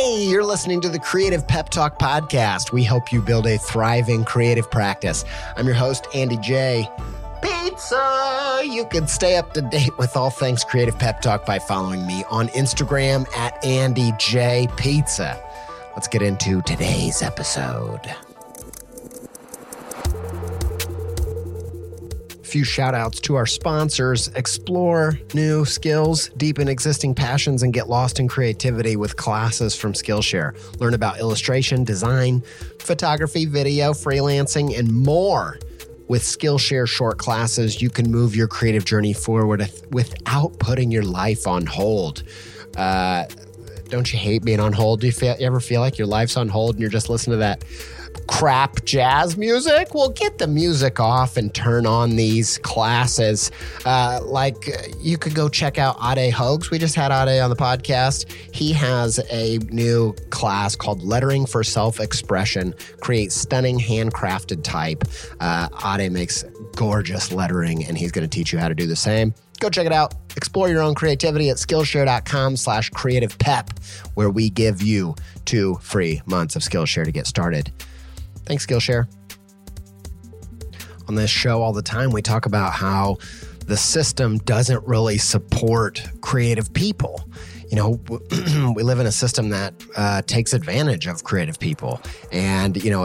Hey, you're listening to the Creative Pep Talk podcast. We help you build a thriving creative practice. I'm your host, Andy J. Pizza! You can stay up to date with all things Creative Pep Talk by following me on Instagram at Andy J. Pizza. Let's get into today's episode. Few shout outs to our sponsors. Explore new skills, deepen existing passions, and get lost in creativity with classes from Skillshare. Learn about illustration, design, photography, video, freelancing, and more. With Skillshare short classes, you can move your creative journey forward without putting your life on hold. Don't you hate being on hold? Do you ever feel like your life's on hold and you're just listening to that crap jazz music? Well, get the music off and turn on these classes. You could go check out Ade Hoax. We just had Ade on the podcast. He has a new class called Lettering for Self-Expression. Create stunning handcrafted type. Ade makes gorgeous lettering, and he's going to teach you how to do the same. Go check it out. Explore your own creativity at Skillshare.com/creativepep, where we give you 2 free months of Skillshare to get started. Thanks, Skillshare. On this show all the time, we talk about how the system doesn't really support creative people. You know, we live in a system that takes advantage of creative people, and you know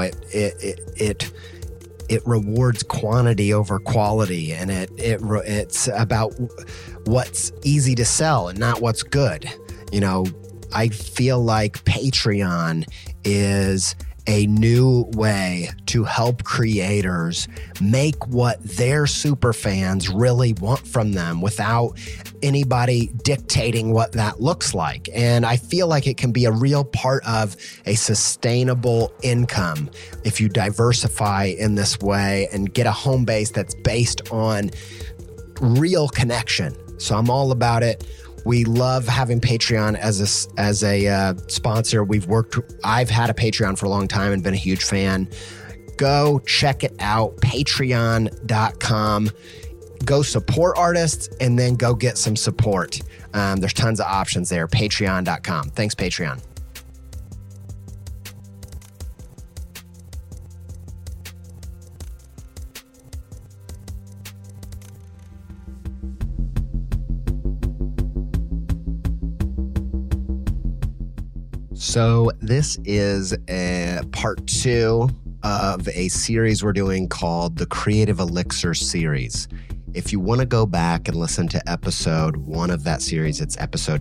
it rewards quantity over quality, and it's about what's easy to sell and not what's good. You know, I feel like Patreon is a new way to help creators make what their super fans really want from them without anybody dictating what that looks like. And I feel like it can be a real part of a sustainable income if you diversify in this way and get a home base that's based on real connection. So I'm all about it. We love having Patreon as a sponsor. I've had a Patreon for a long time and been a huge fan. Go check it out, patreon.com. Go support artists and then go get some support. There's tons of options there, patreon.com. Thanks, Patreon. So this is a part 2 of a series we're doing called the Creative Elixir series. If you want to go back and listen to episode 1 of that series, it's episode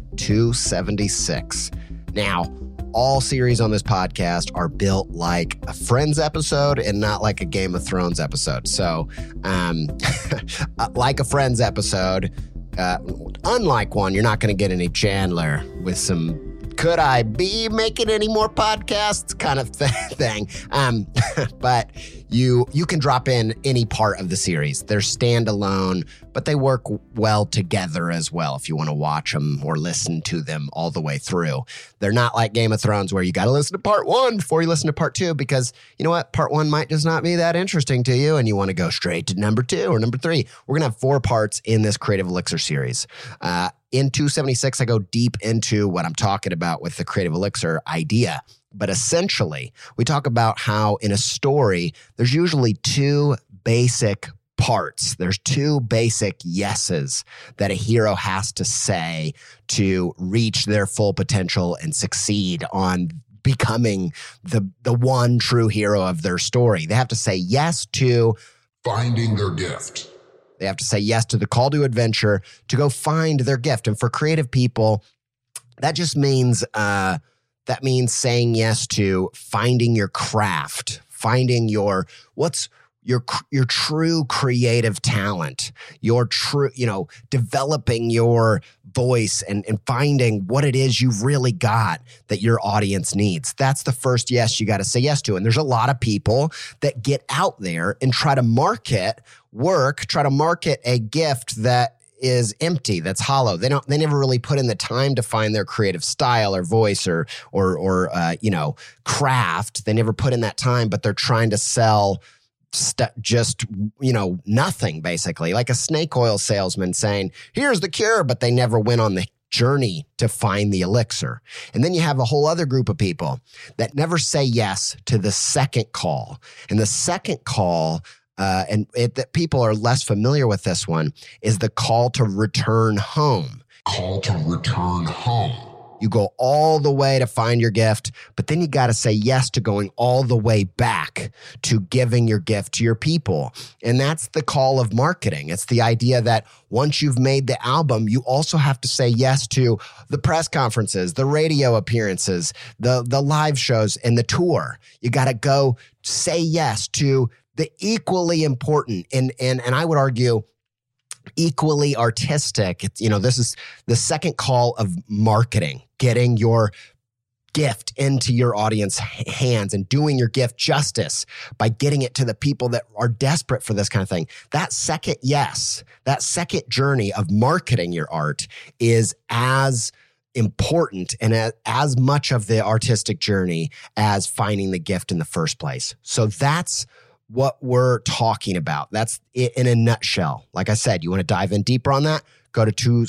276. Now, all series on this podcast are built like a Friends episode and not like a Game of Thrones episode. So, like a Friends episode, unlike one, you're not going to get any Chandler with some could I be making any more podcasts kind of thing. But you can drop in any part of the series. They're standalone, but they work well together as well if you want to watch them or listen to them all the way through. They're not like Game of Thrones where you got to listen to part 1 before you listen to part 2 because you know what? Part 1 might just not be that interesting to you and you want to go straight to number 2 or number 3. We're going to have 4 parts in this Creative Elixir series. In 276, I go deep into what I'm talking about with the Creative Elixir idea. But essentially, we talk about how in a story, there's usually 2 basic parts. There's 2 basic yeses that a hero has to say to reach their full potential and succeed on becoming the one true hero of their story. They have to say yes to finding their gift. They have to say yes to the call to adventure to go find their gift. And for creative people, that just means saying yes to finding your craft, finding what's your true creative talent, your true, developing your voice and finding what it is you've really got that your audience needs. That's the first yes you got to say yes to. And there's a lot of people that get out there and try to market a gift that is empty, that's hollow. They never really put in the time to find their creative style or voice or craft. They never put in that time, but they're trying to sell nothing, basically, like a snake oil salesman saying, here's the cure, but they never went on the journey to find the elixir. And then you have a whole other group of people that never say yes to the second call. And the second call, that people are less familiar with this one, is the call to return home. Call to return home. You go all the way to find your gift, but then you got to say yes to going all the way back to giving your gift to your people. And that's the call of marketing. It's the idea that once you've made the album, you also have to say yes to the press conferences, the radio appearances, the live shows, and the tour. You got to go say yes to the equally important and I would argue equally artistic. This is the second call of marketing, getting your gift into your audience hands and doing your gift justice by getting it to the people that are desperate for this kind of thing. That second yes, that second journey of marketing your art is as important and as much of the artistic journey as finding the gift in the first place. So that's what we're talking about. That's it in a nutshell. Like I said, you want to dive in deeper on that? Go to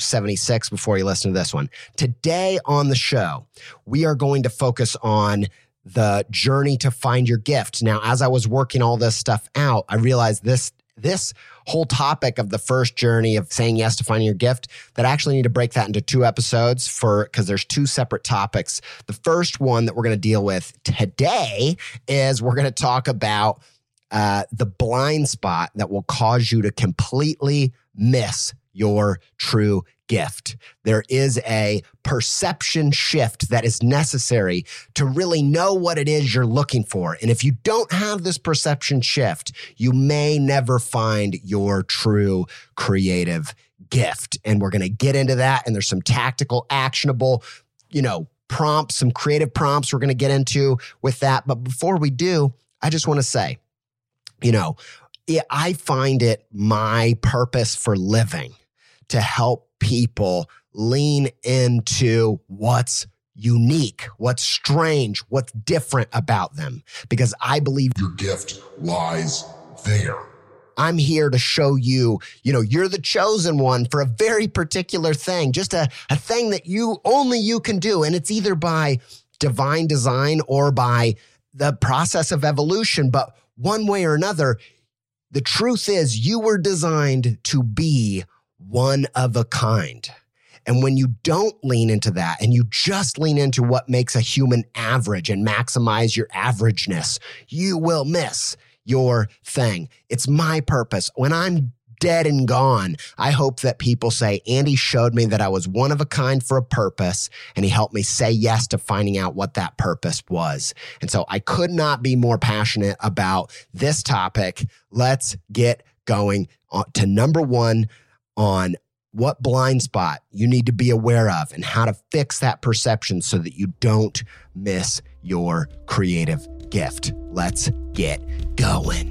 276 before you listen to this one. Today on the show, we are going to focus on the journey to find your gift. Now, as I was working all this stuff out, I realized this whole topic of the first journey of saying yes to finding your gift, that I actually need to break that into 2 episodes because there's 2 separate topics. The first one that we're going to deal with today is we're going to talk about the blind spot that will cause you to completely miss your true gift. There is a perception shift that is necessary to really know what it is you're looking for. And if you don't have this perception shift, you may never find your true creative gift. And we're going to get into that. And there's some tactical, actionable, prompts, some creative prompts we're going to get into with that. But before we do, I just want to say, I find it my purpose for living to help people lean into what's unique, what's strange, what's different about them, because I believe your gift lies there. I'm here to show you, you're the chosen one for a very particular thing, just a thing that only you can do. And it's either by divine design or by the process of evolution. But one way or another, the truth is you were designed to be one of a kind. And when you don't lean into that and you just lean into what makes a human average and maximize your averageness, you will miss your thing. It's my purpose. When I'm dead and gone, I hope that people say, Andy showed me that I was one of a kind for a purpose, and he helped me say yes to finding out what that purpose was. And so I could not be more passionate about this topic. Let's get going to number 1 on what blind spot you need to be aware of and how to fix that perception so that you don't miss your creative gift. Let's get going.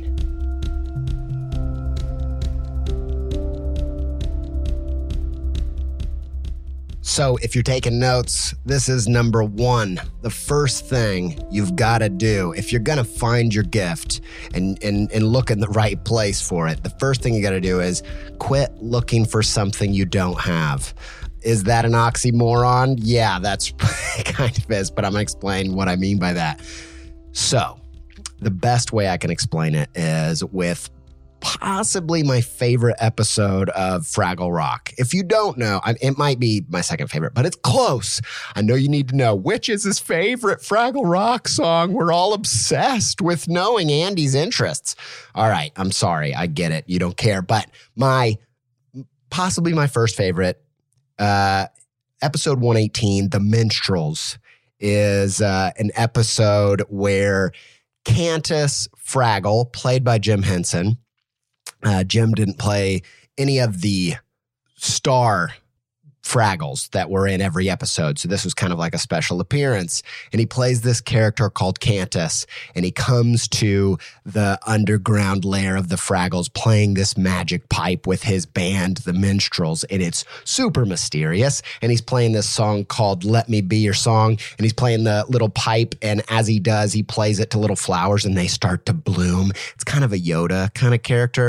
So if you're taking notes, this is number 1. The first thing you've got to do if you're going to find your gift and look in the right place for it, the first thing you got to do is quit looking for something you don't have. Is that an oxymoron? Yeah, that's kind of is, but I'm going to explain what I mean by that. So the best way I can explain it is with possibly my favorite episode of Fraggle Rock. If you don't know, it might be my second favorite, but it's close. I know you need to know which is his favorite Fraggle Rock song. We're all obsessed with knowing Andy's interests. All right, I'm sorry. I get it. You don't care. But possibly my first favorite, episode 118, The Minstrels, is an episode where Candace Fraggle, played by Jim Henson, Jim didn't play any of the star Fraggles that were in every episode. So this was kind of like a special appearance. And he plays this character called Candace, and he comes to the underground lair of the Fraggles playing this magic pipe with his band, the Minstrels. And it's super mysterious. And he's playing this song called Let Me Be Your Song. And he's playing the little pipe. And as he does, he plays it to little flowers and they start to bloom. It's kind of a Yoda kind of character.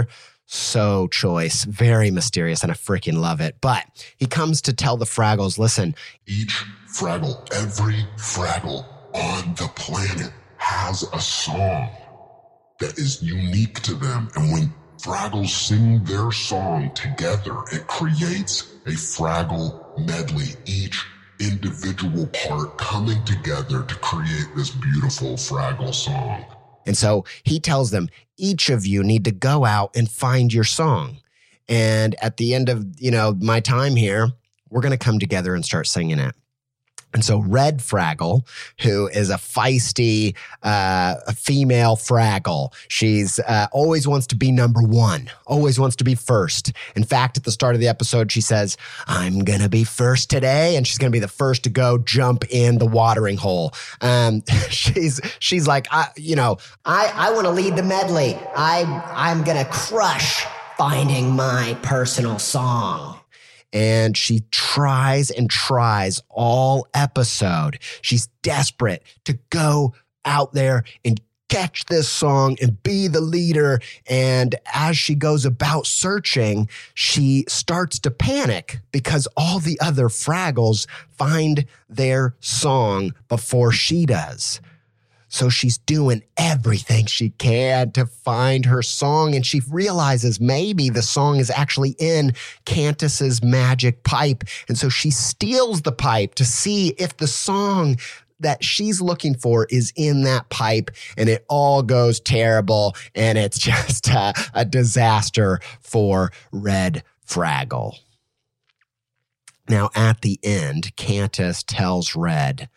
So choice, very mysterious, and I freaking love it. But he comes to tell the Fraggles, listen. Each Fraggle, every Fraggle on the planet has a song that is unique to them. And when Fraggles sing their song together, it creates a Fraggle medley, each individual part coming together to create this beautiful Fraggle song. And so he tells them, each of you need to go out and find your song. And at the end of, my time here, we're going to come together and start singing it. And so Red Fraggle, who is a feisty female Fraggle, she's always wants to be number one, always wants to be first. In fact, at the start of the episode, she says, I'm going to be first today. And she's going to be the first to go jump in the watering hole. She's like, I want to lead the medley. I'm going to crush finding my personal song. And she tries and tries all episode. She's desperate to go out there and catch this song and be the leader. And as she goes about searching, she starts to panic because all the other Fraggles find their song before she does. So she's doing everything she can to find her song, and she realizes maybe the song is actually in Cantus's magic pipe. And so she steals the pipe to see if the song that she's looking for is in that pipe, and it all goes terrible, and it's just a disaster for Red Fraggle. Now, at the end, Cantus tells Red,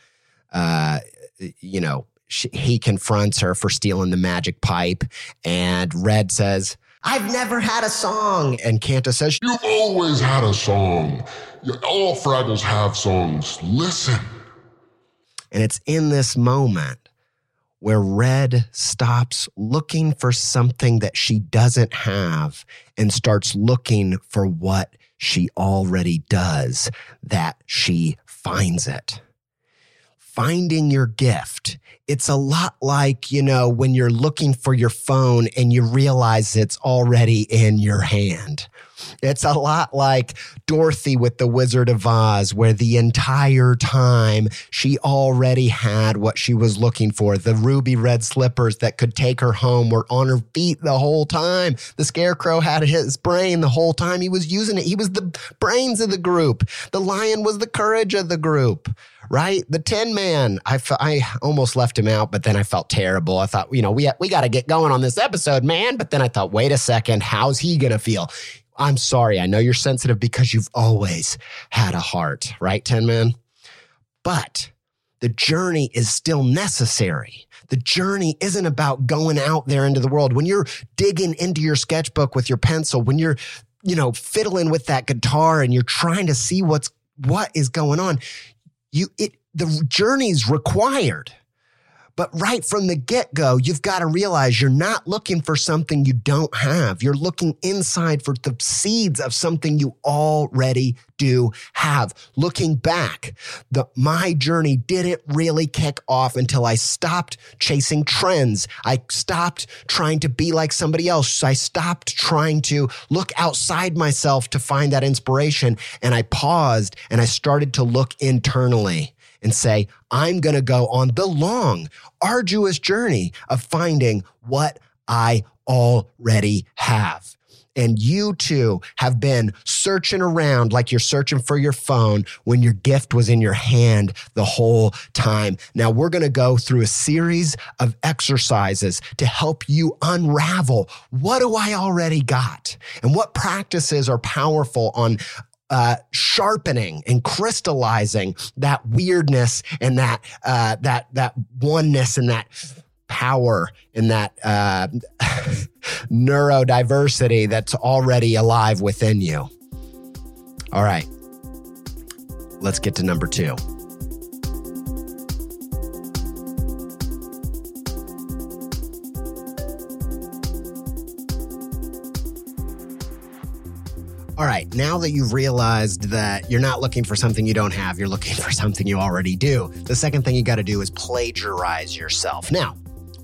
he confronts her for stealing the magic pipe, and Red says, I've never had a song. And Cantus says, You've always had a song. All Fraggles have songs. Listen. And it's in this moment where Red stops looking for something that she doesn't have and starts looking for what she already does, that she finds it. Finding your gift. It's a lot like, when you're looking for your phone and you realize it's already in your hand. It's a lot like Dorothy with the Wizard of Oz, where the entire time she already had what she was looking for. The ruby red slippers that could take her home were on her feet the whole time. The Scarecrow had his brain the whole time he was using it. He was the brains of the group. The Lion was the courage of the group. Right? The Tin Man, I almost left him out, but then I felt terrible. I thought, we got to get going on this episode, man. But then I thought, wait a second, how's he going to feel? I'm sorry. I know you're sensitive because you've always had a heart, right, Tin Man? But the journey is still necessary. The journey isn't about going out there into the world. When you're digging into your sketchbook with your pencil, when you're, fiddling with that guitar and you're trying to see what is going on, the journey's required. But right from the get-go, you've got to realize you're not looking for something you don't have. You're looking inside for the seeds of something you already do have. Looking back, my journey didn't really kick off until I stopped chasing trends. I stopped trying to be like somebody else. I stopped trying to look outside myself to find that inspiration. And I paused and I started to look internally and say, I'm going to go on the long, arduous journey of finding what I already have. And you too have been searching around like you're searching for your phone when your gift was in your hand the whole time. Now we're going to go through a series of exercises to help you unravel, what do I already got? And what practices are powerful on sharpening and crystallizing that weirdness and that oneness and that power and that neurodiversity that's already alive within you. All right, let's get to number 2. All right, now that you've realized that you're not looking for something you don't have, you're looking for something you already do. The second thing you got to do is plagiarize yourself. Now,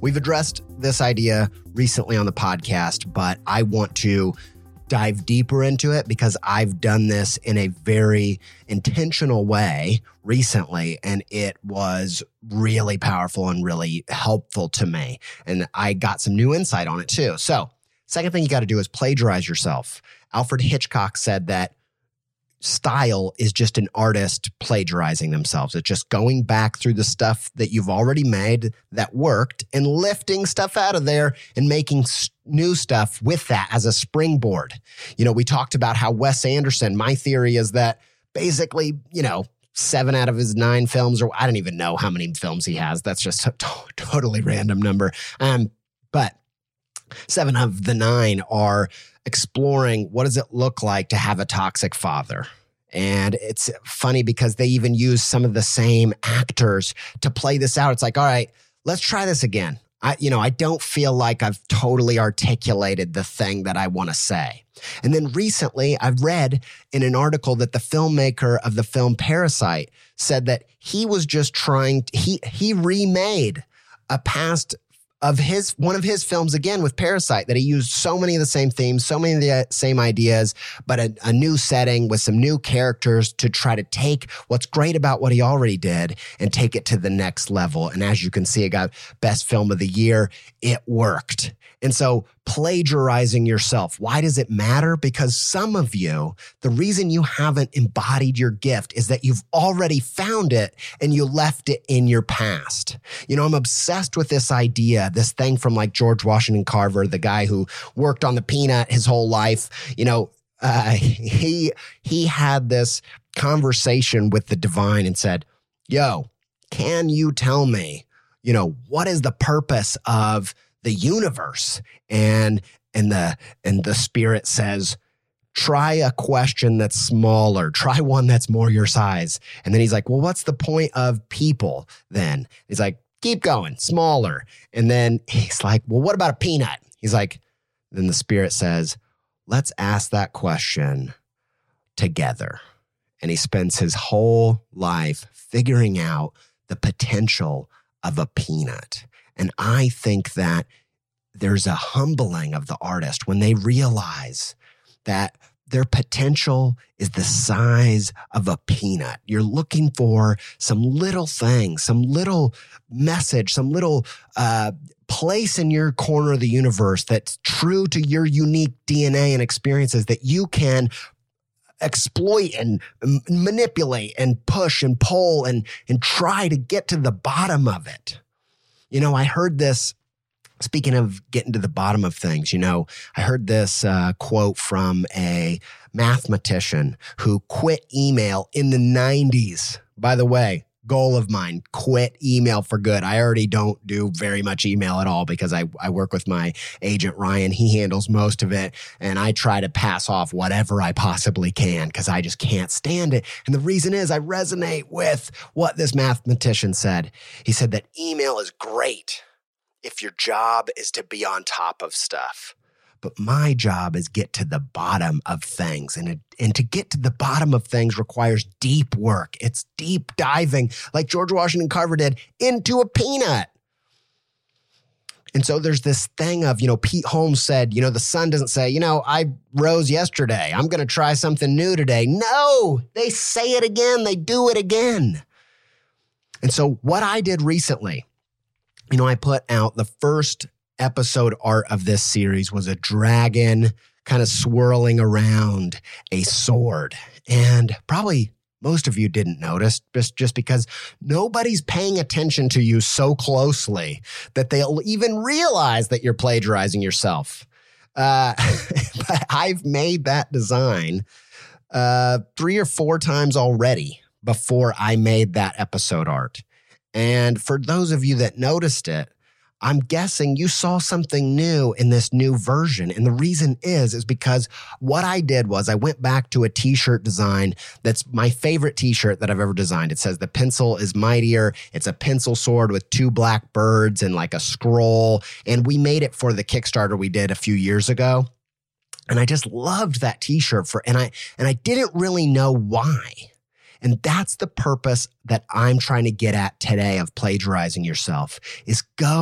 We've addressed this idea recently on the podcast, but I want to dive deeper into it because I've done this in a very intentional way recently, and it was really powerful and really helpful to me. And I got some new insight on it too. So, second thing you got to do is plagiarize yourself. Alfred Hitchcock said that style is just an artist plagiarizing themselves. It's just going back through the stuff that you've already made that worked and lifting stuff out of there and making new stuff with that as a springboard. You know, we talked about how Wes Anderson, my theory is that basically, 7 out of his 9 films, or I don't even know how many films he has. That's just a totally random number. But 7 of the 9 are exploring what does it look like to have a toxic father. And it's funny because they even use some of the same actors to play this out. It's like, all right, let's try this again. I don't feel like I've totally articulated the thing that I want to say. And then recently I've read in an article that the filmmaker of the film Parasite said that he was just he remade a past of one of his films again with Parasite, that he used so many of the same themes, so many of the same ideas, but a new setting with some new characters to try to take what's great about what he already did and take it to the next level. And as you can see, it got Best Film of the Year. It worked. And so plagiarizing yourself, why does it matter? Because some of you, the reason you haven't embodied your gift is that you've already found it and you left it in your past. I'm obsessed with this idea, this thing from like George Washington Carver, the guy who worked on the Peanut his whole life. He had this conversation with the divine and said, yo, can you tell me, what is the purpose of the universe? And the spirit says, try a question that's smaller. Try one that's more your size. And then he's like, well, what's the point of people then? He's like, keep going, smaller. And then he's like, well, what about a peanut? He's like, then the spirit says, let's ask that question together. And he spends his whole life figuring out the potential of a peanut. And I think that there's a humbling of the artist when they realize that their potential is the size of a peanut. You're looking for some little thing, some little message, some little place in your corner of the universe that's true to your unique DNA and experiences that you can exploit and manipulate and push and pull and try to get to the bottom of it. I heard this, speaking of getting to the bottom of things, I heard this quote from a mathematician who quit email in the 90s. By the way, goal of mine, quit email for good. I already don't do very much email at all because I work with my agent, Ryan. He handles most of it. And I try to pass off whatever I possibly can because I just can't stand it. And the reason is I resonate with what this mathematician said. He said that email is great if your job is to be on top of stuff. But my job is get to the bottom of things. And to get to the bottom of things requires deep work. It's deep diving, like George Washington Carver did, into a peanut. And so there's this thing of, Pete Holmes said, the sun doesn't say, I rose yesterday. I'm going to try something new today. No, they say it again. They do it again. And so what I did recently, I put out the first episode art of this series was a dragon kind of swirling around a sword. And probably most of you didn't notice just because nobody's paying attention to you so closely that they'll even realize that you're plagiarizing yourself. But I've made that design 3 or 4 times already before I made that episode art. And for those of you that noticed it, I'm guessing you saw something new in this new version. And the reason is because what I did was I went back to a t-shirt design that's my favorite t-shirt that I've ever designed. It says the pencil is mightier. It's a pencil sword with 2 black birds and like a scroll. And we made it for the Kickstarter we did a few years ago. And I just loved that t-shirt and I didn't really know why. And that's the purpose that I'm trying to get at today of plagiarizing yourself is go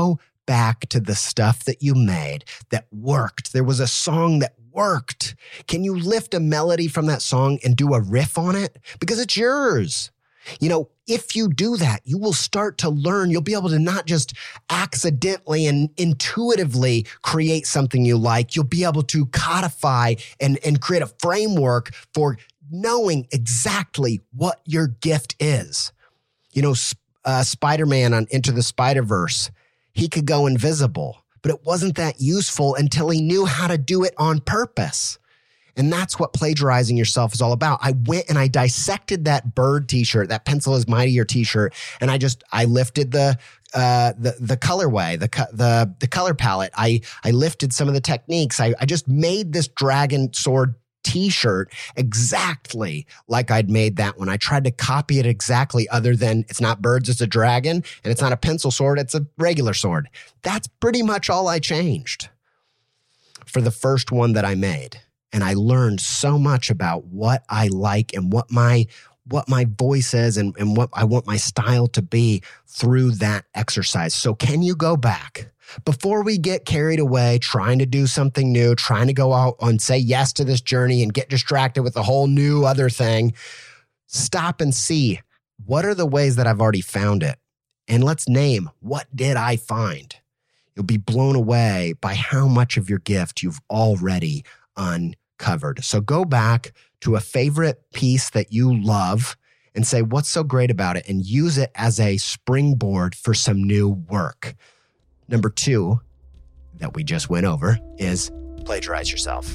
back to the stuff that you made that worked. There was a song that worked. Can you lift a melody from that song and do a riff on it? Because it's yours. If you do that, you will start to learn. You'll be able to not just accidentally and intuitively create something you like. You'll be able to codify and create a framework for knowing exactly what your gift is. Spider-Man on Into the Spider-Verse, he could go invisible, but it wasn't that useful until he knew how to do it on purpose. And that's what plagiarizing yourself is all about. I went and I dissected that bird t-shirt, that Pencil is Mightier t-shirt, and I lifted the colorway, the color palette. I lifted some of the techniques. I just made this dragon sword t-shirt exactly like I'd made that one. I tried to copy it exactly, other than it's not birds, it's a dragon, and it's not a pencil sword, it's a regular sword. That's pretty much all I changed for the first one that I made. And I learned so much about what I like and what my voice is and what I want my style to be through that exercise. So can you go back before we get carried away trying to do something new, trying to go out and say yes to this journey and get distracted with a whole new other thing? Stop and see, what are the ways that I've already found it? And let's name, what did I find? You'll be blown away by how much of your gift you've already uncovered. So go back to a favorite piece that you love and say, what's so great about it? And use it as a springboard for some new work. Number 2 that we just went over is plagiarize yourself.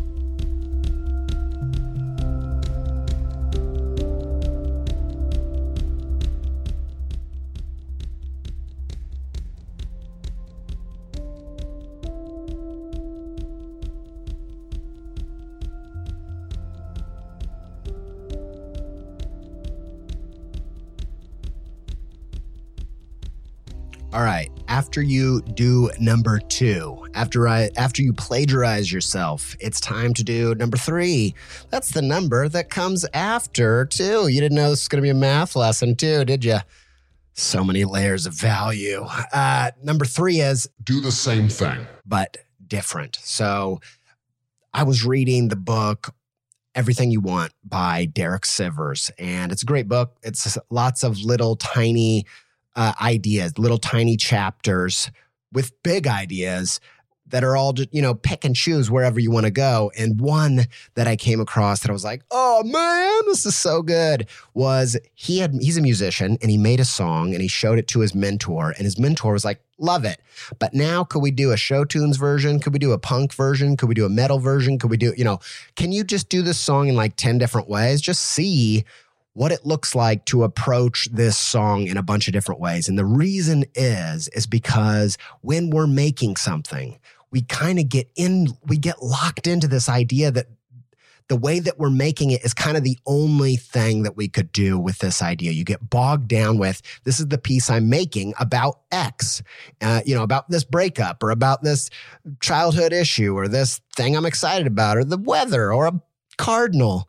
All right, after you do number 2, after you plagiarize yourself, it's time to do number 3. That's the number that comes after 2. You didn't know this was going to be a math lesson too, did you? So many layers of value. Number 3 is do the same thing, but different. So I was reading the book Everything You Want by Derek Sivers, and it's a great book. It's lots of little tiny ideas, little tiny chapters with big ideas that are all just, pick and choose wherever you want to go. And one that I came across that I was like, oh man, this is so good, was he's a musician and he made a song and he showed it to his mentor, and his mentor was like, love it. But now could we do a show tunes version? Could we do a punk version? Could we do a metal version? Could we do, can you just do this song in like 10 different ways? Just see what it looks like to approach this song in a bunch of different ways. And the reason is because when we're making something, we kind of get locked into this idea that the way that we're making it is kind of the only thing that we could do with this idea. You get bogged down with, this is the piece I'm making about X, about this breakup or about this childhood issue or this thing I'm excited about or the weather or a cardinal.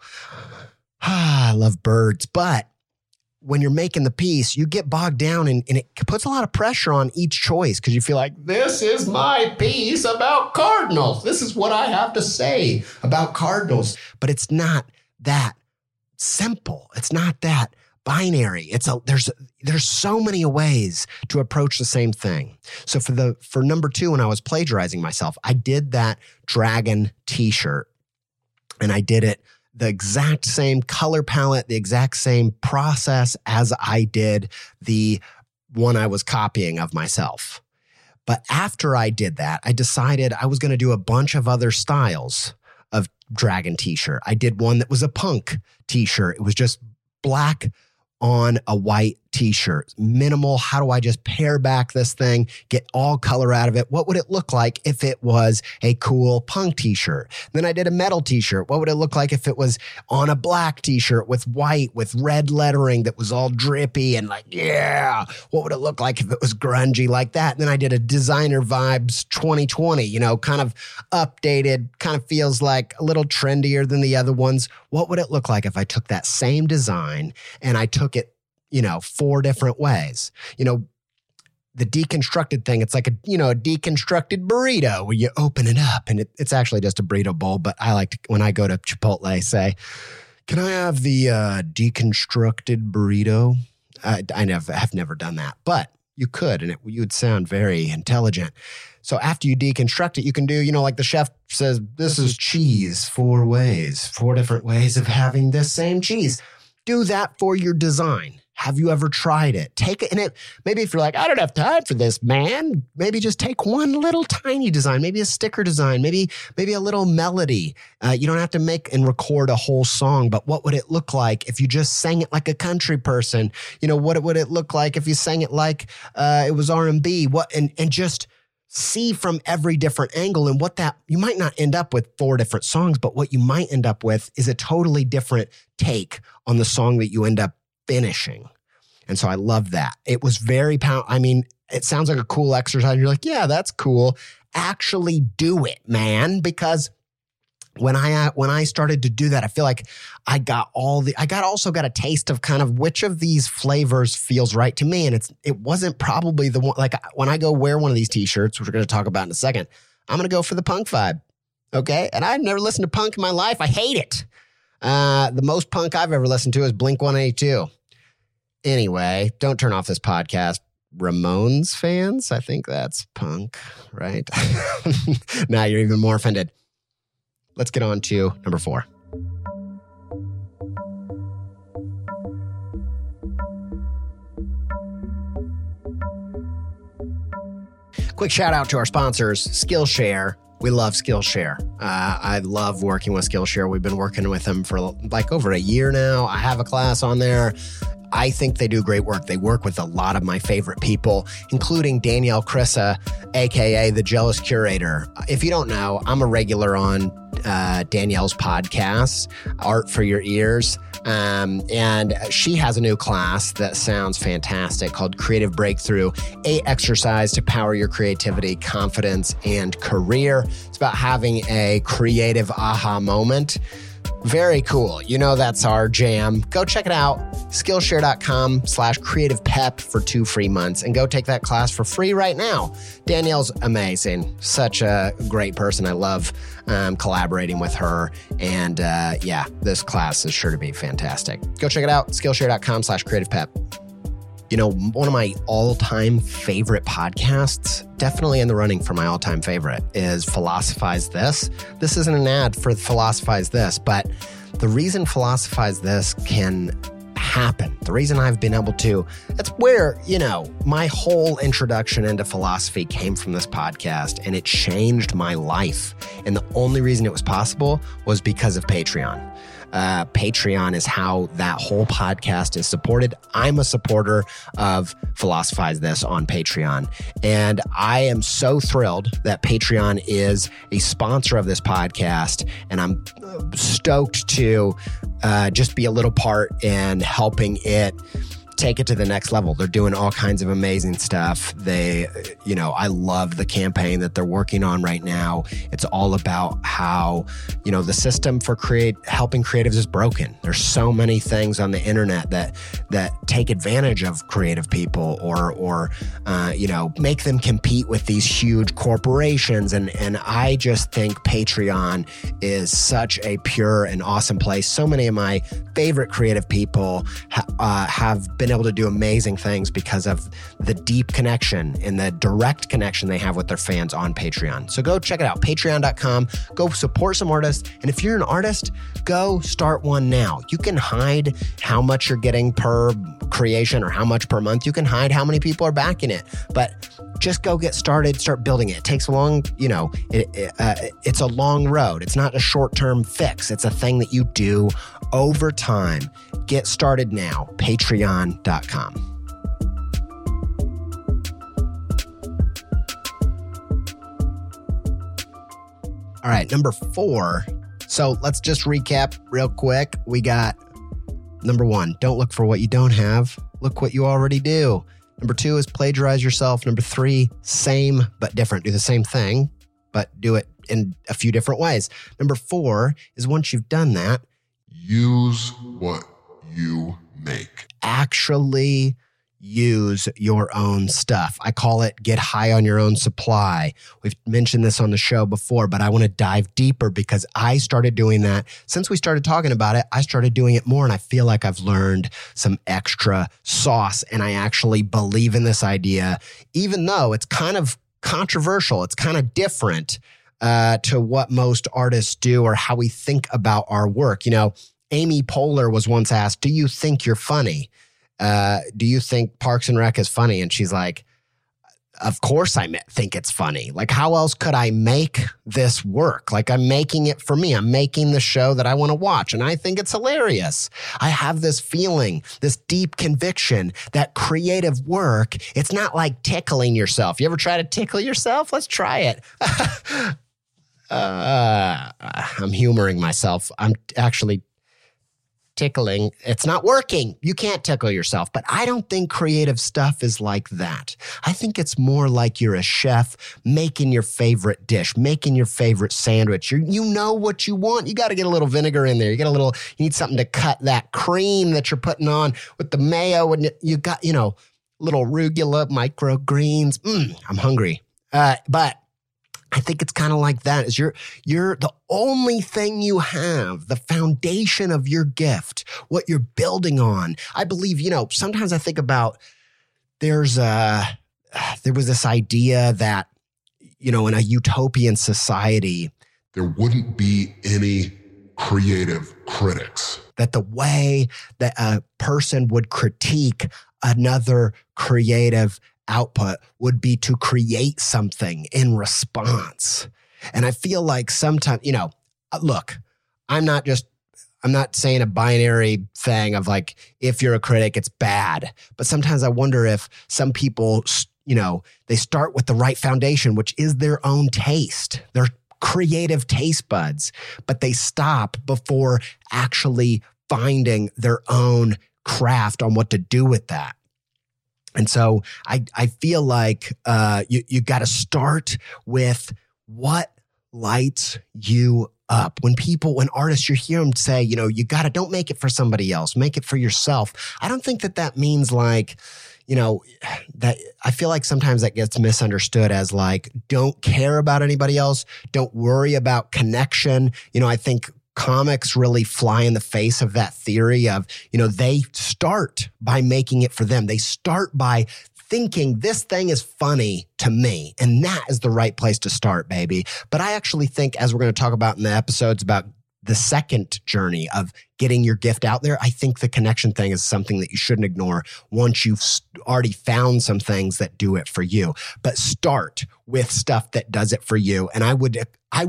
I love birds, but when you're making the piece, you get bogged down and it puts a lot of pressure on each choice because you feel like, this is my piece about cardinals. This is what I have to say about cardinals. But it's not that simple. It's not that binary. There's so many ways to approach the same thing. So for number 2, when I was plagiarizing myself, I did that dragon t-shirt, and I did it the exact same color palette, the exact same process as I did the one I was copying of myself. But after I did that, I decided I was going to do a bunch of other styles of dragon t-shirt. I did one that was a punk t-shirt. It was just black on a white t-shirt. Minimal. How do I just pare back this thing, get all color out of it? What would it look like if it was a cool punk t-shirt? Then I did a metal t-shirt. What would it look like if it was on a black t-shirt with white, with red lettering that was all drippy and like, yeah. What would it look like if it was grungy like that? And then I did a designer vibes 2020, kind of updated, kind of feels like a little trendier than the other ones. What would it look like if I took that same design and I took it 4 different ways? the deconstructed thing, it's like a deconstructed burrito where you open it up and it's actually just a burrito bowl. But I like to, when I go to Chipotle, say, can I have the deconstructed burrito? I've never done that, but you could, and you would sound very intelligent. So after you deconstruct it, you can do, like the chef says, this is cheese 4 ways, 4 different ways of having this same cheese. Do that for your design. Have you ever tried it? Take it, and maybe if you're like, I don't have time for this, man, maybe just take one little tiny design, maybe a sticker design, maybe a little melody. You don't have to make and record a whole song, but what would it look like if you just sang it like a country person? What would it look like if you sang it like it was R&B? And just see from every different angle, and you might not end up with 4 different songs, but what you might end up with is a totally different take on the song that you end up finishing. And so I love that. It was very it sounds like a cool exercise. You're like, yeah, that's cool. Actually do it, man. Because when I started to do that, I feel like I also got a taste of kind of which of these flavors feels right to me. And it wasn't probably the one, like when I go wear one of these t-shirts, which we're going to talk about in a second, I'm going to go for the punk vibe. Okay. And I've never listened to punk in my life. I hate it. The most punk I've ever listened to is Blink-182. Anyway, don't turn off this podcast. Ramones fans, I think that's punk, right? Now you're even more offended. Let's get on to number 4. Quick shout out to our sponsors, Skillshare. We love Skillshare. I love working with Skillshare. We've been working with them for like over a year now. I have a class on there. I think they do great work. They work with a lot of my favorite people, including Danielle Crissa, a.k.a. The Jealous Curator. If you don't know, I'm a regular on Danielle's podcast, Art for Your Ears. And she has a new class that sounds fantastic called Creative Breakthrough, 8 exercises to power your creativity, confidence, and career. It's about having a creative aha moment. Very cool. That's our jam. Go check it out. Skillshare.com/creativepep for 2 free months and go take that class for free right now. Danielle's amazing. Such a great person. I love collaborating with her. And this class is sure to be fantastic. Go check it out. Skillshare.com/creativepep. One of my all-time favorite podcasts, definitely in the running for my all-time favorite, is Philosophize This. This isn't an ad for Philosophize This, but the reason Philosophize This can happen, the reason I've been able to, that's where, my whole introduction into philosophy came from this podcast, and it changed my life. And the only reason it was possible was because of Patreon. Patreon is how that whole podcast is supported. I'm a supporter of Philosophize This on Patreon. And I am so thrilled that Patreon is a sponsor of this podcast. And I'm stoked to just be a little part in helping it take it to the next level. They're doing all kinds of amazing stuff. I love the campaign that they're working on right now. It's all about how, the system for helping creatives is broken. There's so many things on the internet that take advantage of creative people or make them compete with these huge corporations. And I just think Patreon is such a pure and awesome place. So many of my favorite creative people have been able to do amazing things because of the deep connection and the direct connection they have with their fans on Patreon. So go check it out, patreon.com. Go support some artists. And if you're an artist, go start one now. You can hide how much you're getting per creation or how much per month. You can hide how many people are backing it. But just go get started, start building it. It takes a long, it's a long road. It's not a short-term fix. It's a thing that you do over time. Get started now, patreon.com. All right, number 4. So let's just recap real quick. We got number 1, don't look for what you don't have. Look what you already do. Number 2 is plagiarize yourself. Number 3, same but different. Do the same thing, but do it in a few different ways. Number 4 is once you've done that, use what you make. Actually use your own stuff. I call it get high on your own supply. We've mentioned this on the show before, but I want to dive deeper because I started doing that. Since we started talking about it, I started doing it more, and I feel like I've learned some extra sauce, and I actually believe in this idea, even though it's kind of controversial. It's kind of different to what most artists do or how we think about our work. You know, Amy Poehler was once asked, do you think you're funny? Do you think Parks and Rec is funny? And she's like, of course I think it's funny. Like, how else could I make this work? Like, I'm making it for me. I'm making the show that I want to watch, and I think it's hilarious. I have this feeling, this deep conviction that creative work, it's not like tickling yourself. You ever try to tickle yourself? Let's try it. I'm humoring myself. I'm actually tickling. It's not working. You can't tickle yourself. But I don't think creative stuff is like that. I think it's more like you're a chef making your favorite dish, making your favorite sandwich. You know what you want. You got to get a little vinegar in there. You need something to cut that cream that you're putting on with the mayo. And you got, little arugula, microgreens. I'm hungry. But I think it's kind of like that. Is you're the only thing you have, the foundation of your gift, what you're building on. I believe, sometimes I think about there was this idea that, in a utopian society, there wouldn't be any creative critics. That the way that a person would critique another creative output would be to create something in response. And I feel like sometimes, look, I'm not saying a binary thing of like, if you're a critic, it's bad. But sometimes I wonder if some people, they start with the right foundation, which is their own taste, their creative taste buds, but they stop before actually finding their own craft on what to do with that. And so I feel like you got to start with what lights you up. When artists, you hear them say, don't make it for somebody else, make it for yourself. I don't think that means like, that I feel like sometimes that gets misunderstood as like, don't care about anybody else. Don't worry about connection. I think comics really fly in the face of that theory of, they start by making it for them. They start by thinking this thing is funny to me. And that is the right place to start, baby. But I actually think, as we're going to talk about in the episodes about the second journey of getting your gift out there, I think the connection thing is something that you shouldn't ignore once you've already found some things that do it for you. But start with stuff that does it for you. And I would,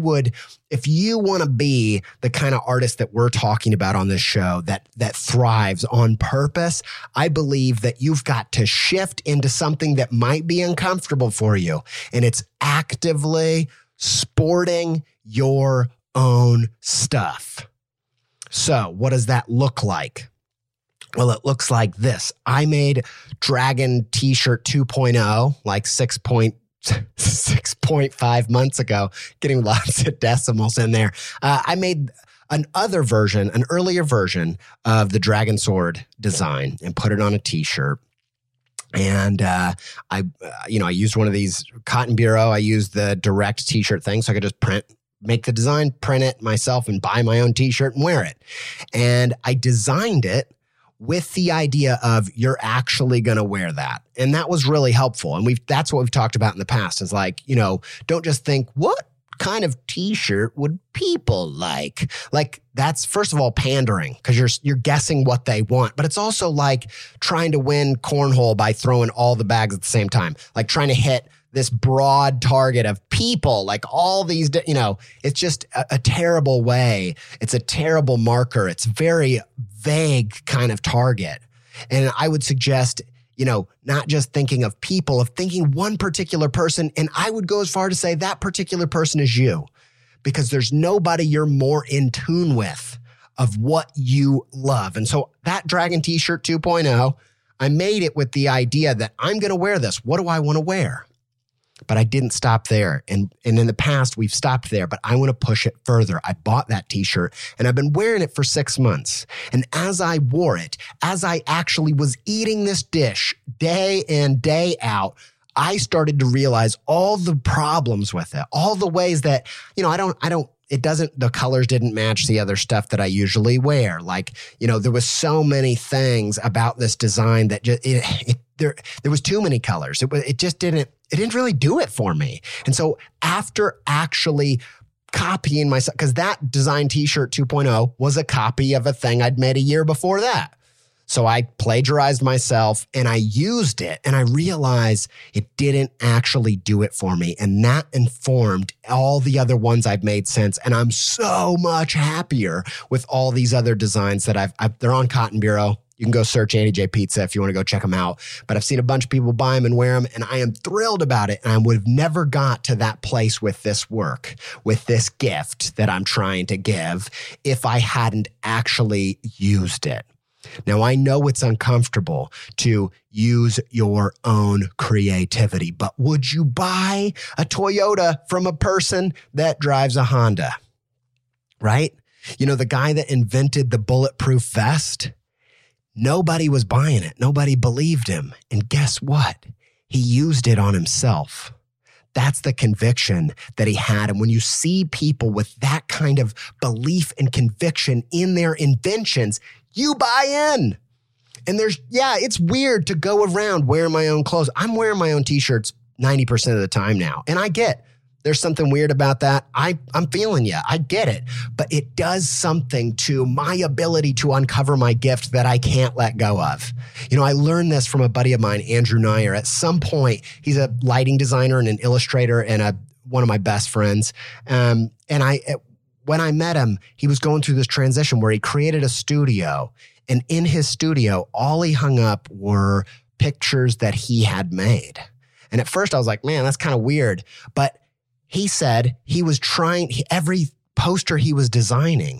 if you want to be the kind of artist that we're talking about on this show that thrives on purpose, I believe that you've got to shift into something that might be uncomfortable for you. And it's actively sporting your own stuff. So what does that look like? Well, it looks like this. I made Dragon T-shirt 2.0 like 6.5 months ago, getting lots of decimals in there. I made an earlier version of the Dragon Sword design and put it on a T-shirt. And I used one of these Cotton Bureau. I used the direct T-shirt thing so I could just make the design, print it myself, and buy my own T-shirt and wear it. And I designed it with the idea of you're actually going to wear that. And that was really helpful. And that's what we've talked about in the past is like, don't just think, what kind of T-shirt would people like? Like, that's first of all pandering because you're guessing what they want. But it's also like trying to win cornhole by throwing all the bags at the same time, like trying to hit this broad target of people, like all these, it's just a terrible way. It's a terrible marker. It's very vague kind of target. And I would suggest, not just thinking of people, of thinking one particular person. And I would go as far to say that particular person is you, because there's nobody you're more in tune with of what you love. And so that Dragon T-shirt 2.0, I made it with the idea that I'm going to wear this. What do I want to wear? But I didn't stop there. And in the past, we've stopped there, but I want to push it further. I bought that t-shirt and I've been wearing it for 6 months. And as I wore it, as I actually was eating this dish day in, day out, I started to realize all the problems with it, all the ways that, the colors didn't match the other stuff that I usually wear. Like, there was so many things about this design that just, there was too many colors. It didn't really do it for me. And so after actually copying myself, because that design t-shirt 2.0 was a copy of a thing I'd made a year before that. So I plagiarized myself and I used it and I realized it didn't actually do it for me. And that informed all the other ones I've made since. And I'm so much happier with all these other designs that they're on Cotton Bureau. You can go search Andy J Pizza if you want to go check them out. But I've seen a bunch of people buy them and wear them, and I am thrilled about it. And I would have never got to that place with this work, with this gift that I'm trying to give, if I hadn't actually used it. Now, I know it's uncomfortable to use your own creativity, but would you buy a Toyota from a person that drives a Honda? Right? The guy that invented the bulletproof vest? Nobody was buying it. Nobody believed him. And guess what? He used it on himself. That's the conviction that he had. And when you see people with that kind of belief and conviction in their inventions, you buy in. And it's weird to go around wearing my own clothes. I'm wearing my own t-shirts 90% of the time now. And I get there's something weird about that. I'm feeling you. I get it. But it does something to my ability to uncover my gift that I can't let go of. I learned this from a buddy of mine, Andrew Nyer. At some point, he's a lighting designer and an illustrator and one of my best friends. When I met him, he was going through this transition where he created a studio. And in his studio, all he hung up were pictures that he had made. And at first I was like, man, that's kind of weird. But he said every poster he was designing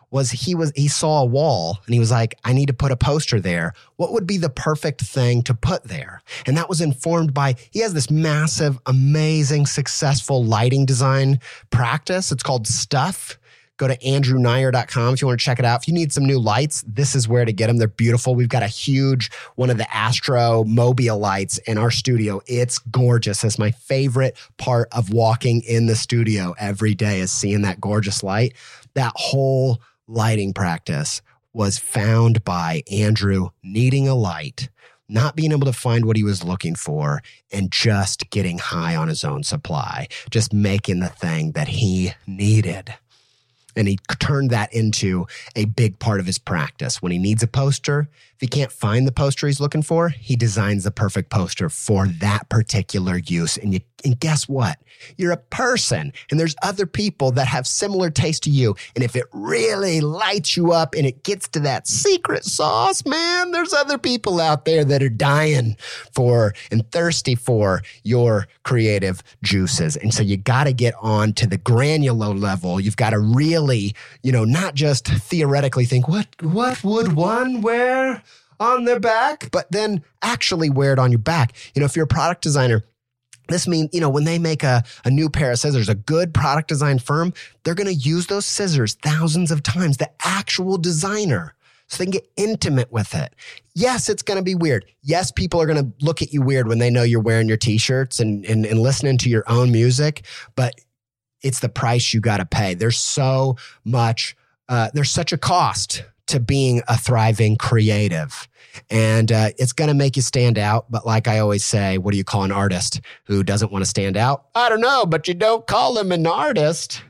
he saw a wall and he was like, I need to put a poster there. What would be the perfect thing to put there? And that was informed by, he has this massive, amazing, successful lighting design practice. It's called Stuff. Go to andrewnyer.com if you want to check it out. If you need some new lights, this is where to get them. They're beautiful. We've got a huge one of the Astro Mobile lights in our studio. It's gorgeous. It's my favorite part of walking in the studio every day is seeing that gorgeous light. That whole lighting practice was found by Andrew needing a light, not being able to find what he was looking for, and just getting high on his own supply, just making the thing that he needed. And he turned that into a big part of his practice. When he needs a poster, if he can't find the poster he's looking for, he designs the perfect poster for that particular use. And guess what? You're a person, and there's other people that have similar taste to you. And if it really lights you up and it gets to that secret sauce, man, there's other people out there that are dying for and thirsty for your creative juices. And so you got to get on to the granular level. You've got to really, not just theoretically think, what would one wear on their back? But then actually wear it on your back. If you're a product designer, this means, when they make a new pair of scissors, a good product design firm, they're going to use those scissors thousands of times, the actual designer, so they can get intimate with it. Yes, it's going to be weird. Yes, people are going to look at you weird when they know you're wearing your t-shirts and listening to your own music, but it's the price you got to pay. There's so much, there's such a cost to being a thriving creative. And it's going to make you stand out. But like I always say, what do you call an artist who doesn't want to stand out? I don't know, but you don't call him an artist.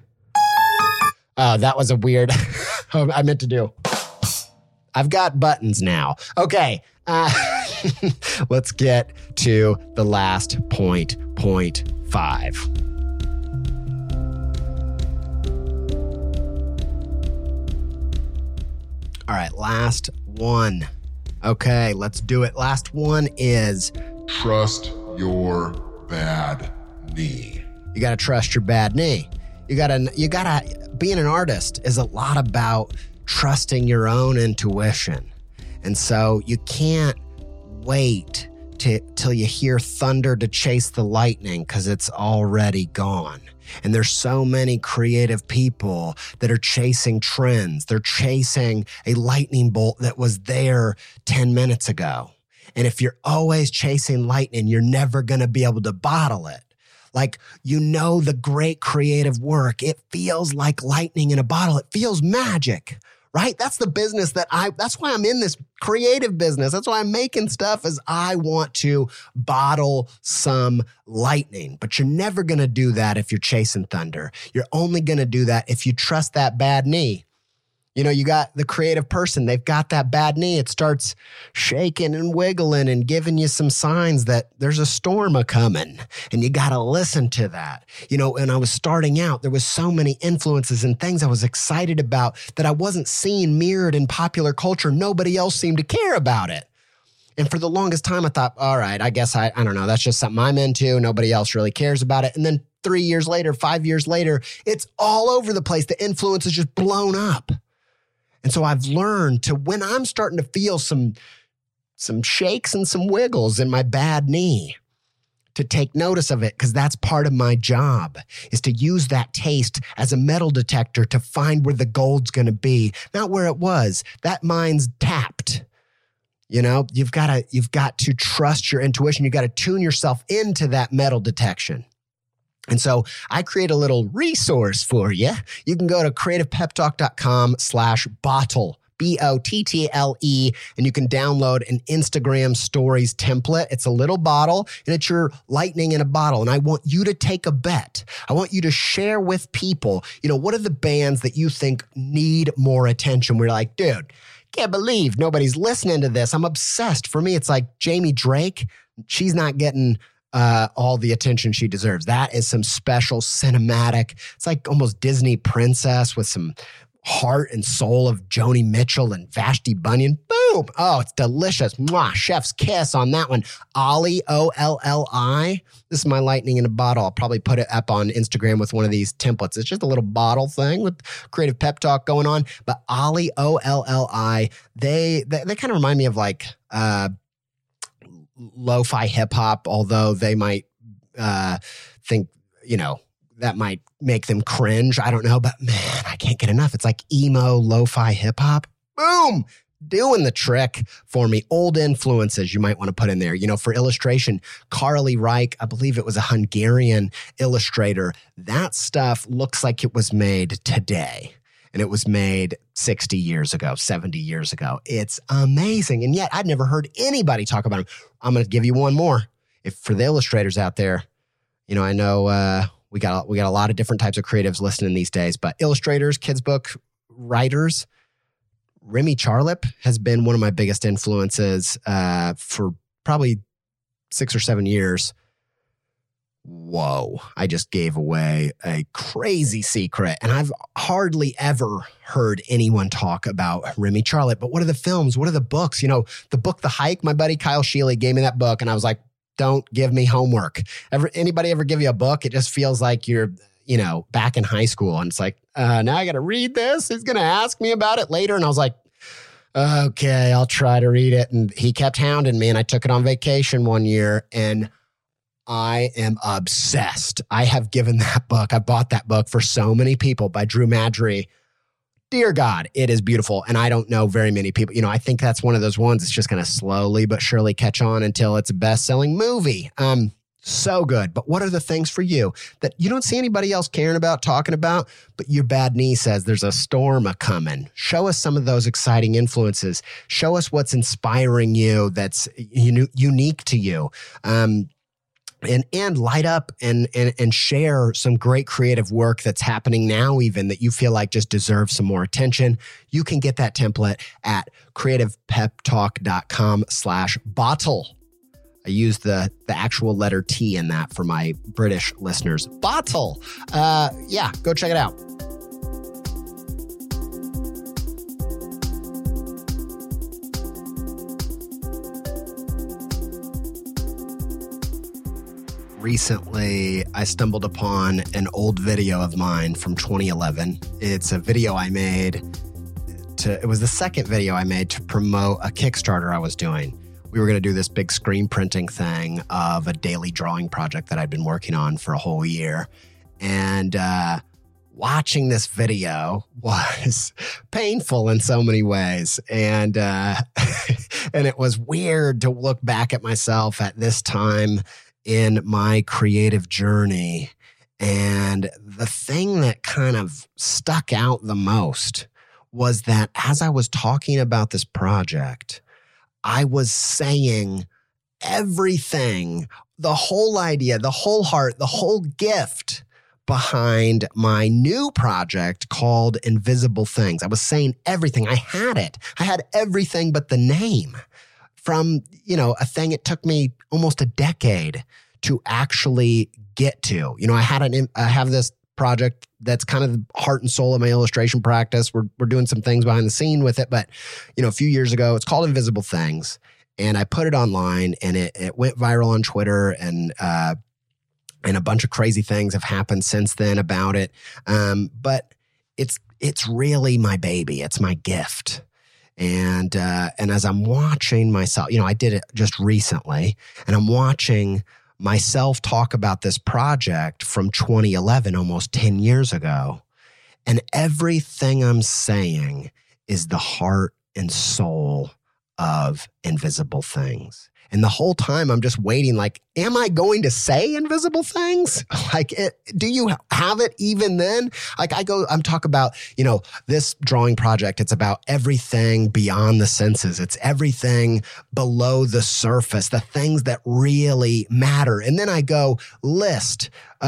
Oh, that was a weird, I meant to do. I've got buttons now. Okay. Let's get to the last point 5. All right, last one. Okay, let's do it. Last one is trust your bad knee. You got to trust your bad knee. You got to being an artist is a lot about trusting your own intuition. And so you can't wait till you hear thunder to chase the lightning because it's already gone. And there's so many creative people that are chasing trends. They're chasing a lightning bolt that was there 10 minutes ago. And if you're always chasing lightning, you're never going to be able to bottle it. Like, the great creative work, it feels like lightning in a bottle. It feels magic, right? That's the business that's why I'm in this creative business. That's why I'm making stuff, is I want to bottle some lightning. But you're never going to do that if you're chasing thunder. You're only going to do that if you trust that bad knee. You got the creative person. They've got that bad knee. It starts shaking and wiggling and giving you some signs that there's a storm a-coming. And you got to listen to that. When I was starting out, there was so many influences and things I was excited about that I wasn't seeing mirrored in popular culture. Nobody else seemed to care about it. And for the longest time, I thought, all right, I guess I don't know. That's just something I'm into. Nobody else really cares about it. And then 3 years later, 5 years later, it's all over the place. The influence is just blown up. And so I've learned to, when I'm starting to feel some shakes and some wiggles in my bad knee, to take notice of it, because that's part of my job, is to use that taste as a metal detector to find where the gold's going to be, not where it was. That mine's tapped. You've got to trust your intuition. You've got to tune yourself into that metal detection. And so I create a little resource for you. You can go to creativepeptalk.com/bottle, BOTTLE, and you can download an Instagram stories template. It's a little bottle, and it's your lightning in a bottle. And I want you to take a bet. I want you to share with people, what are the bands that you think need more attention? We're like, dude, can't believe nobody's listening to this. I'm obsessed. For me, it's like Jamie Drake. She's not getting all the attention she deserves. That is some special cinematic. It's like almost Disney princess with some heart and soul of Joni Mitchell and Vashti Bunyan. Boom. Oh, it's delicious. Mwah, chef's kiss on that one. Olli, OLLI. This is my lightning in a bottle. I'll probably put it up on Instagram with one of these templates. It's just a little bottle thing with Creative Pep Talk going on. But Olli, OLLI, they kind of remind me of like lo-fi hip hop, although they might think, that might make them cringe. I don't know, but man, I can't get enough. It's like emo lo-fi hip hop. Boom! Doing the trick for me. Old influences you might want to put in there. For illustration, Carly Reich, I believe it was a Hungarian illustrator. That stuff looks like it was made today. And it was made 60 years ago, 70 years ago. It's amazing. And yet I'd never heard anybody talk about them. I'm going to give you one more. If for the illustrators out there, I know we got a lot of different types of creatives listening these days, but illustrators, kids book writers, Remy Charlip has been one of my biggest influences for probably 6 or 7 years. Whoa, I just gave away a crazy secret. And I've hardly ever heard anyone talk about Remy Charlip. But what are the films? What are the books? The book, The Hike, my buddy Kyle Sheely gave me that book. And I was like, don't give me homework. Anybody ever give you a book? It just feels like you're, back in high school. And it's like, now I got to read this. He's going to ask me about it later. And I was like, okay, I'll try to read it. And he kept hounding me. And I took it on vacation one year. And I am obsessed. I have given that book. I bought that book for so many people by Drew Madry. Dear God, it is beautiful. And I don't know very many people. I think that's one of those ones that's just going to slowly but surely catch on until it's a best-selling movie. So good. But what are the things for you that you don't see anybody else caring about, talking about, but your bad knee says there's a storm a-coming? Show us some of those exciting influences. Show us what's inspiring you that's unique to you. And light up and share some great creative work that's happening now even that you feel like just deserves some more attention. You can get that template at creativepeptalk.com/bottle. I used the actual letter T in that for my British listeners. Bottle. Go check it out. Recently, I stumbled upon an old video of mine from 2011. It's a video I made it was the second video I made to promote a Kickstarter I was doing, we were going to do this big screen printing thing of a daily drawing project that I'd been working on for a whole year. And watching this video was painful in so many ways. And and it was weird to look back at myself at this time in my creative journey. And the thing that kind of stuck out the most was that as I was talking about this project, I was saying everything, the whole idea, the whole heart, the whole gift behind my new project called Invisible Things. I was saying everything. I had it. I had everything but the name from, a thing it took me almost a decade to actually get to. I have this project that's kind of the heart and soul of my illustration practice. We're doing some things behind the scene with it, but a few years ago, it's called Invisible Things, and I put it online, and it went viral on Twitter, and a bunch of crazy things have happened since then about it. But it's really my baby. It's my gift. And as I'm watching myself, I did it just recently, and I'm watching myself talk about this project from 2011, almost 10 years ago. And everything I'm saying is the heart and soul of Invisible Things. And the whole time I'm just waiting, like, am I going to say invisible things? Do you have it even then? I'm talking about, this drawing project. It's about everything beyond the senses. It's everything below the surface, the things that really matter. And then I go list,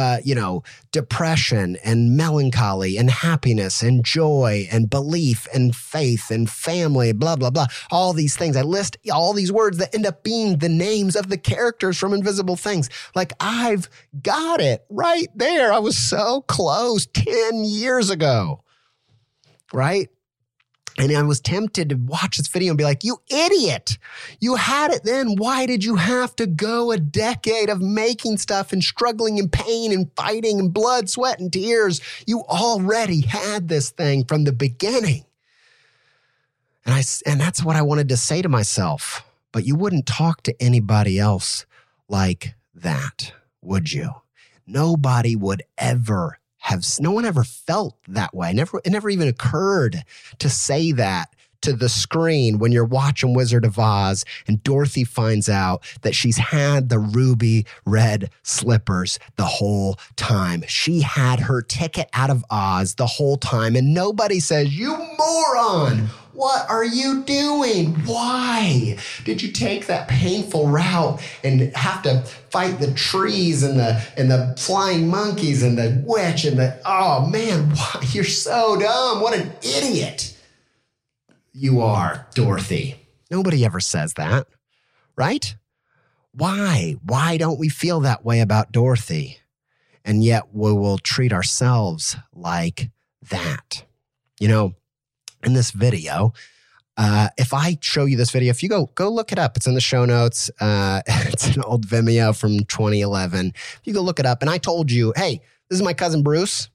depression and melancholy and happiness and joy and belief and faith and family, blah, blah, blah. All these things. I list all these words that end up being the names of the characters from Invisible Things. Like, I've got it right there. I was so close 10 years ago, right? And I was tempted to watch this video and be like, you idiot, you had it then. Why did you have to go a decade of making stuff and struggling and pain and fighting and blood, sweat, and tears? You already had this thing from the beginning. And that's what I wanted to say to myself. But you wouldn't talk to anybody else like that, would you? Nobody would ever no one ever felt that way. It never even occurred to say that to the screen when you're watching Wizard of Oz and Dorothy finds out that she's had the ruby red slippers the whole time. She had her ticket out of Oz the whole time, and nobody says, "You moron! What are you doing? Why did you take that painful route and have to fight the trees and the flying monkeys and the witch and oh man, you're so dumb. What an idiot you are, Dorothy." Nobody ever says that, right? Why? Why don't we feel that way about Dorothy? And yet we will treat ourselves like that. In this video, if I show you this video, if you go look it up, it's in the show notes. It's an old Vimeo from 2011. If you go look it up, and I told you, hey, this is my cousin Bruce.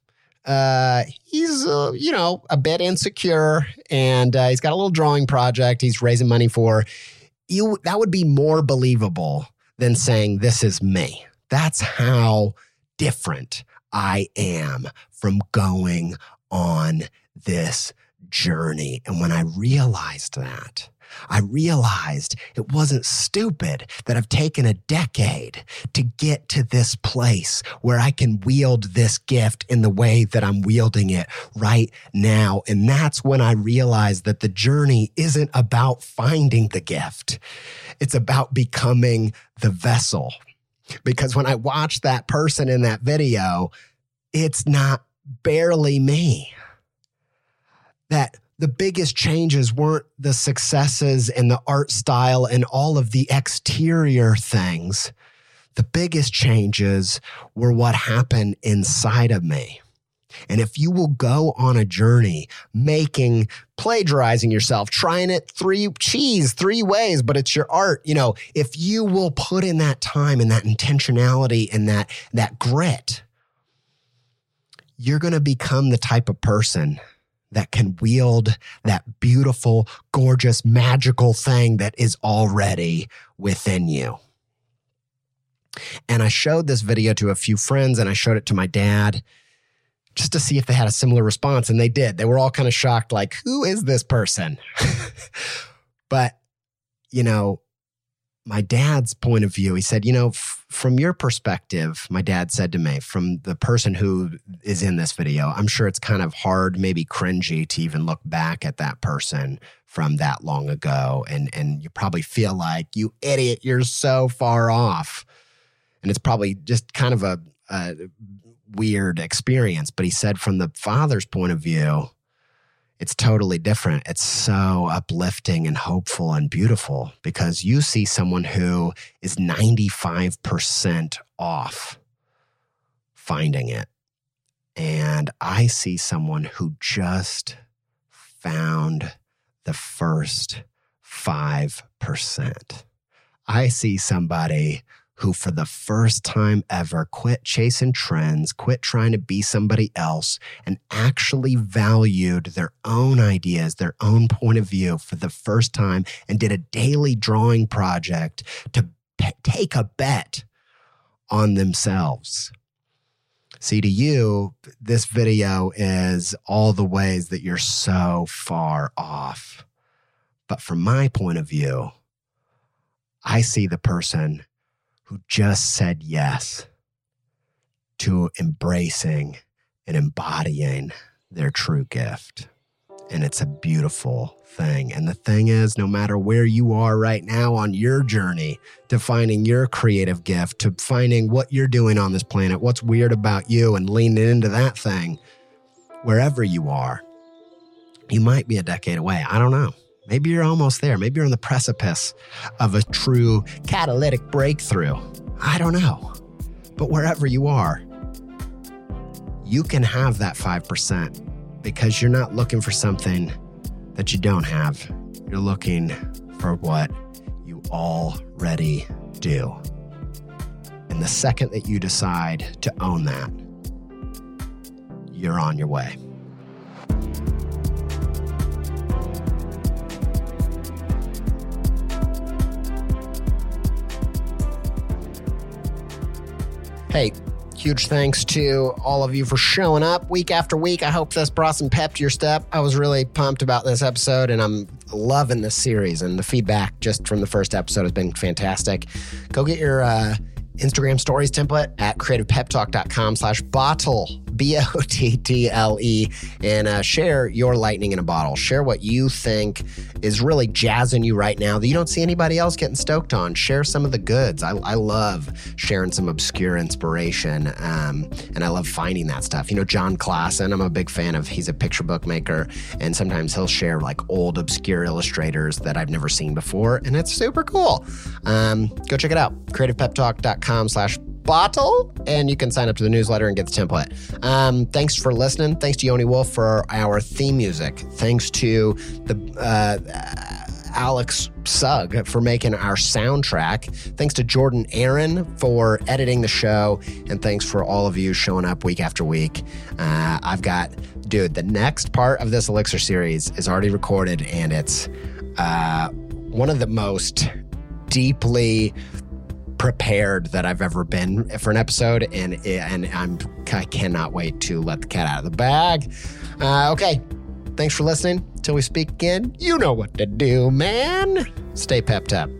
He's, a bit insecure, and he's got a little drawing project he's raising money for. That would be more believable than saying, this is me. That's how different I am from going on this journey. And when I realized that, I realized it wasn't stupid that I've taken a decade to get to this place where I can wield this gift in the way that I'm wielding it right now. And that's when I realized that the journey isn't about finding the gift. It's about becoming the vessel. Because when I watched that person in that video, it's not barely me. That the biggest changes weren't the successes and the art style and all of the exterior things. The biggest changes were what happened inside of me. And if you will go on a journey plagiarizing yourself, trying it three ways, but it's your art, if you will put in that time and that intentionality and that grit, you're going to become the type of person that can wield that beautiful, gorgeous, magical thing that is already within you. And I showed this video to a few friends, and I showed it to my dad just to see if they had a similar response. And they did. They were all kind of shocked, like, who is this person? But, you know, my dad's point of view, he said, you know, from your perspective, my dad said to me, from the person who is in this video, I'm sure it's kind of hard, maybe cringy to even look back at that person from that long ago. And you probably feel like, you idiot, you're so far off. And it's probably just kind of a weird experience. But he said from the father's point of view, it's totally different. It's so uplifting and hopeful and beautiful because you see someone who is 95% off finding it. And I see someone who just found the first 5%. I see somebody who for the first time ever quit chasing trends, quit trying to be somebody else, and actually valued their own ideas, their own point of view for the first time, and did a daily drawing project to take a bet on themselves. See, to you, this video is all the ways that you're so far off. But from my point of view, I see the person who just said yes to embracing and embodying their true gift. And it's a beautiful thing. And the thing is, no matter where you are right now on your journey to finding your creative gift, to finding what you're doing on this planet, what's weird about you, and leaning into that thing, wherever you are, you might be a decade away. I don't know. Maybe you're almost there. Maybe you're on the precipice of a true catalytic breakthrough. I don't know. But wherever you are, you can have that 5% because you're not looking for something that you don't have. You're looking for what you already do. And the second that you decide to own that, you're on your way. Hey, huge thanks to all of you for showing up week after week. I hope this brought some pep to your step. I was really pumped about this episode, and I'm loving this series. And the feedback just from the first episode has been fantastic. Go get your Instagram stories template at creativepeptalk.com/bottle, BOTTLE, and share your lightning in a bottle. Share what you think is really jazzing you right now that you don't see anybody else getting stoked on. Share some of the goods. I love sharing some obscure inspiration, and I love finding that stuff. You know, John Klassen, I'm a big fan of. He's a picture book maker, and sometimes he'll share like old obscure illustrators that I've never seen before, and it's super cool. Go check it out, creativepeptalk.com/bottle, and you can sign up to the newsletter and get the template. Thanks for listening. Thanks to Yoni Wolf for our theme music. Thanks to the Alex Sugg for making our soundtrack. Thanks to Jordan Aaron for editing the show. And thanks for all of you showing up week after week. The next part of this Elixir series is already recorded, and it's one of the most deeply prepared that I've ever been for an episode, and I cannot wait to let the cat out of the bag. Okay, thanks for listening. Till we speak again, you know what to do, man. Stay pepped up.